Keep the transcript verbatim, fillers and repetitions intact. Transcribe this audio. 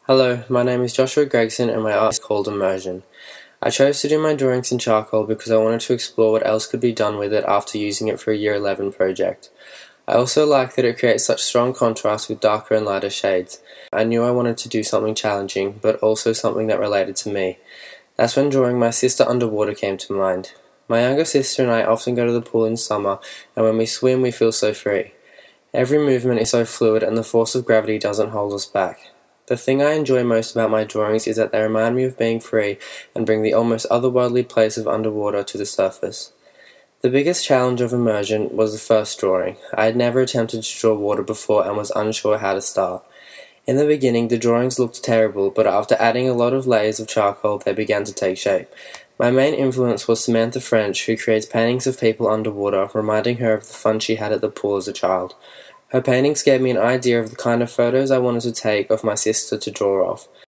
Hello, my name is Joshua Gregson and my art is called Immersion. I chose to do my drawings in charcoal because I wanted to explore what else could be done with it after using it for a year eleven project. I also like that it creates such strong contrast with darker and lighter shades. I knew I wanted to do something challenging, but also something that related to me. That's when drawing my sister underwater came to mind. My younger sister and I often go to the pool in summer, and when we swim we feel so free. Every movement is so fluid and the force of gravity doesn't hold us back. The thing I enjoy most about my drawings is that they remind me of being free and bring the almost otherworldly place of underwater to the surface. The biggest challenge of immersion was the first drawing. I had never attempted to draw water before and was unsure how to start. In the beginning, the drawings looked terrible, but after adding a lot of layers of charcoal, they began to take shape. My main influence was Samantha French, who creates paintings of people underwater, reminding her of the fun she had at the pool as a child. Her paintings gave me an idea of the kind of photos I wanted to take of my sister to draw of.